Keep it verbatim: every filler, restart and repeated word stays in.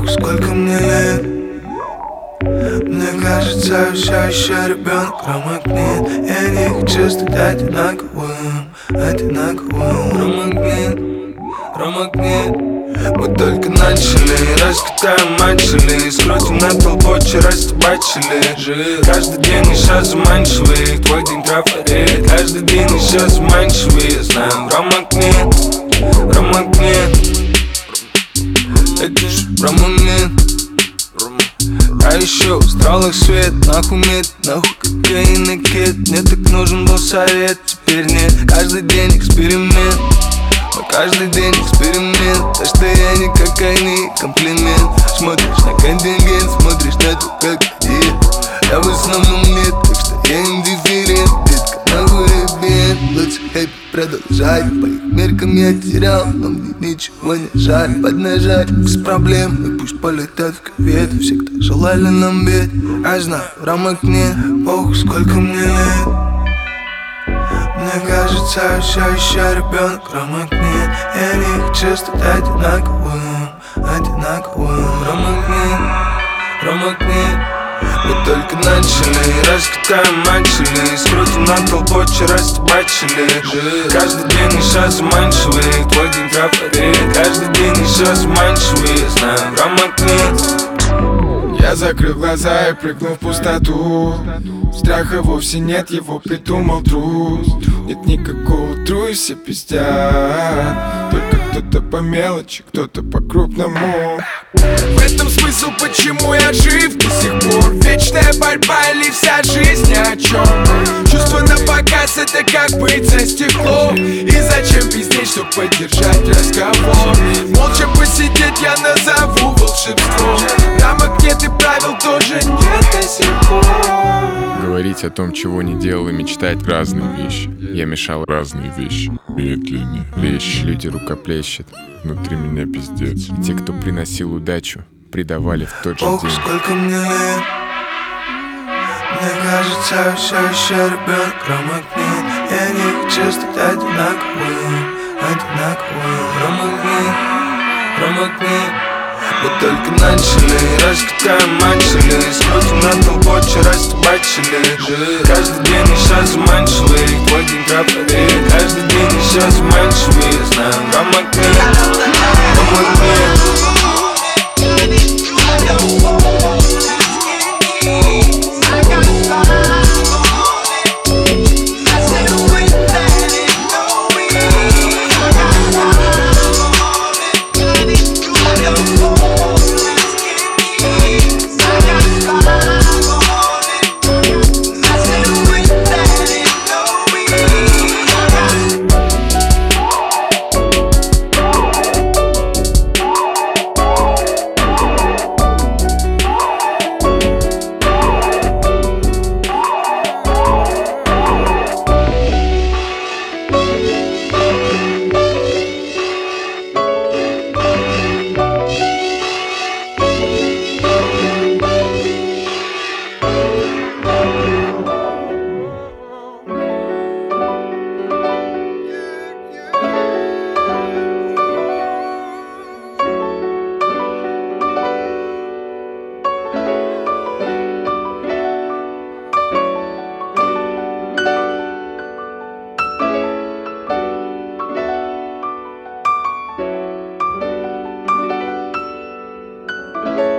Ох, сколько мне лет. Мне кажется, я все еще ребенок. Ромагнит, я не хочу стать одинаковым, одинаковым. Ромагнит, ромагнит. Мы только начали, раскатаем мачели, скрутим на толпу, вчера стебачили. Каждый день еще заманчивый, твой день трафарет. Каждый день еще заманчивый, я знаю. Ромагнит, ромагнит. Это ж ромагнит. А еще в стралах свет, нахуй мед, нахуй кокаин и кет. Мне так нужен был совет, теперь нет. Каждый день эксперимент, но каждый день эксперимент. Так что я не кокаин, комплимент. Смотришь на контингент, смотришь на то, как где. Я в основном нет, так что я индифферент. Детка, нахуй ребят, лучше хэппи продолжать. По их меркам я терял, но мне ничего не жаль. Поднажать без проблем, и пусть полетят в ковет. Все, кто желали нам бед, я знаю, рамок нет. Ох, сколько мне лет. Мне кажется, я все еще ребенок. Рамок нет, я не хочу стать одинаковым, одинаковым. Рамок нет, рамок нет. Мы только начали, раскатаем мачели, скрутим на толпу, вчера стебачили. Каждый день еще заманчивый, твой день трафарет. Каждый день еще заманчивый, я знаю, рамок нет. Я закрыл глаза и прыгнул в пустоту. Страха вовсе нет, его придумал трус. Нет никакого тру и все пиздят. Только кто-то по мелочи, кто-то по крупному. В этом смысл, почему я жив до сих пор. Вечная борьба или вся жизнь ни о чем. Чувство на показ, это как быть за стеклом. И зачем пиздеть, чтоб поддержать разговор. Молча посидеть я назову волшебством. Рамок нет и правил тоже нет до сих пор. Говорить о том, чего не делал, и мечтать разные вещи. Я мешал разные вещи. Медленнее, резче. Люди рукоплещут, внутри меня пиздец. И те, кто приносил удачу, предавали в тот же Ох, день. сколько мне лет. Мне кажется, я все еще ребенок. Рамок нет, я не хочу стать одинаковым, одинаковым. Рамок нет, рамок нет. Мы только начали, раскатаем мачели, скрутим на толпу, вчера стебачили. Каждый день еще заманчивый, твой день трафарет. Каждый день еще заманчивый, я знаю, рамок нет, рамок нет. We'll be right back.